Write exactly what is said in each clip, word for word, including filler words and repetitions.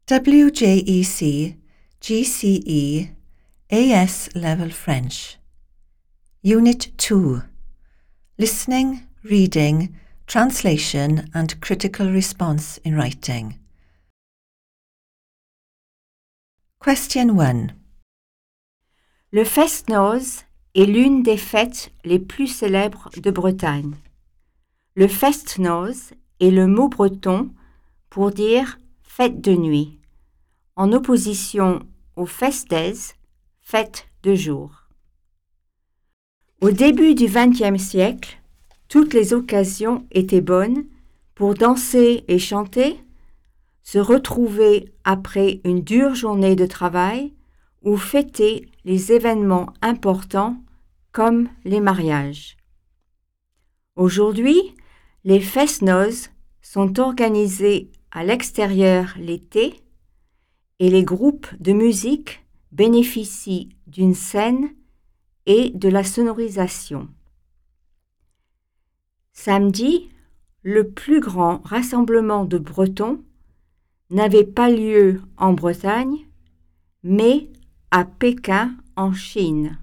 W J E C, G C E, A S Level French. Unit two. Listening, Reading, Translation and Critical Response in Writing. Question one. Le Fest-Noz est l'une des fêtes les plus célèbres de Bretagne. Le Fest-Noz est le mot breton pour dire fête de nuit, en opposition au Festez, fête de jour. Au début du vingtième siècle, toutes les occasions étaient bonnes pour danser et chanter, se retrouver après une dure journée de travail ou fêter les événements importants comme les mariages. Aujourd'hui, les Fest-Noz sont organisés à l'extérieur l'été et les groupes de musique bénéficient d'une scène et de la sonorisation. Samedi, le plus grand rassemblement de Bretons n'avait pas lieu en Bretagne, mais à Pékin, en Chine.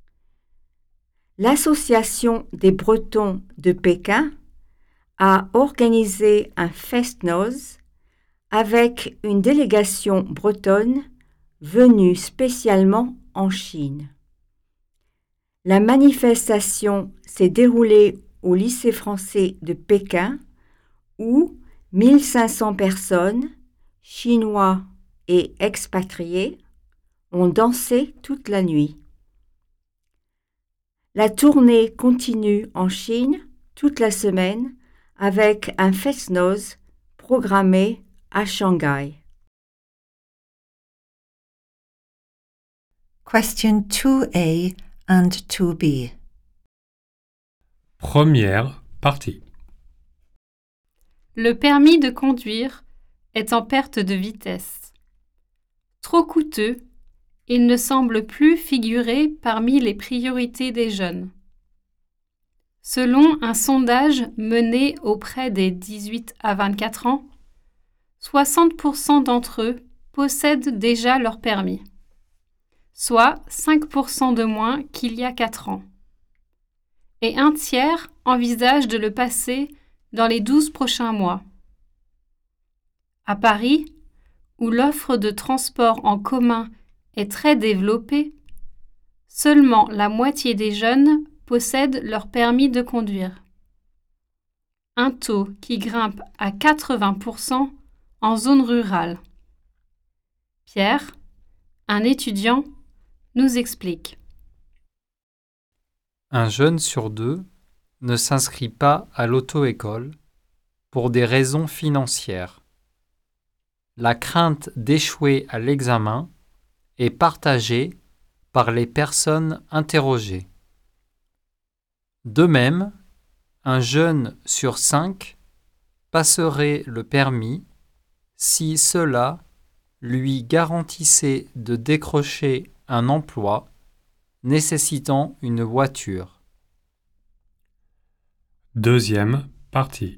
L'Association des Bretons de Pékin a organisé un Fest-Noz avec une délégation bretonne venue spécialement en Chine. La manifestation s'est déroulée au lycée français de Pékin où mille cinq cents personnes, chinois et expatriés, ont dansé toute la nuit. La tournée continue en Chine toute la semaine avec un Fest-Noz programmé à Shanghai. Question two A and two B. Première partie. Le permis de conduire est en perte de vitesse. Trop coûteux, il ne semble plus figurer parmi les priorités des jeunes. Selon un sondage mené auprès des dix-huit à vingt-quatre ans, soixante pour cent d'entre eux possèdent déjà leur permis, soit cinq pour cent de moins qu'il y a quatre ans. Et un tiers envisage de le passer dans les douze prochains mois. À Paris, où l'offre de transport en commun est très développée, seulement la moitié des jeunes possèdent leur permis de conduire. Un taux qui grimpe à quatre-vingts pour cent en zone rurale. Pierre, un étudiant, nous explique. Un jeune sur deux ne s'inscrit pas à l'auto-école pour des raisons financières. La crainte d'échouer à l'examen est partagée par les personnes interrogées. De même, un jeune sur cinq passerait le permis si cela lui garantissait de décrocher un emploi nécessitant une voiture. Deuxième partie.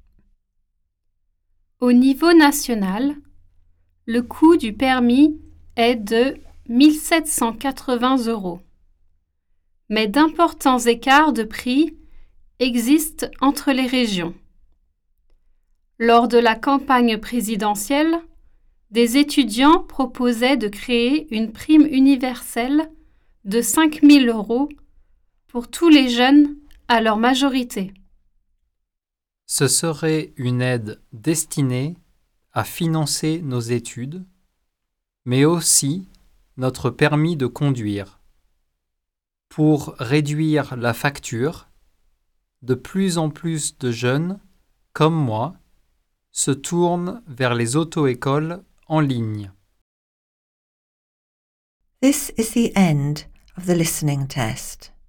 Au niveau national, le coût du permis est de mille sept cent quatre-vingts euros. Mais d'importants écarts de prix existent entre les régions. Lors de la campagne présidentielle, des étudiants proposaient de créer une prime universelle de cinq mille euros pour tous les jeunes à leur majorité. Ce serait une aide destinée à financer nos études, mais aussi notre permis de conduire. Pour réduire la facture, de plus en plus de jeunes, comme moi, se tournent vers les auto-écoles en ligne. This is the end of the listening test.